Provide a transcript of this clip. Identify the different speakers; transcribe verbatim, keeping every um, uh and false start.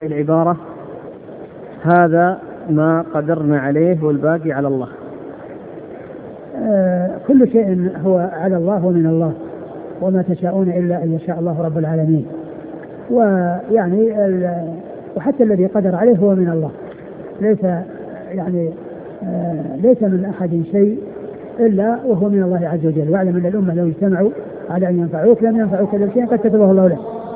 Speaker 1: العبارة هذا ما قدرنا عليه والباقي على الله.
Speaker 2: آه كل شيء هو على الله ومن الله، وما تشاءون إلا أن يشاء الله رب العالمين. ويعني وحتى الذي قدر عليه هو من الله، ليس يعني آه ليس من أحد شيء إلا وهو من الله عز وجل. واعلم أن الأمة لو اجتمعوا على أن ينفعوك لم ينفعوك إلا شيء قد كتبه الله له.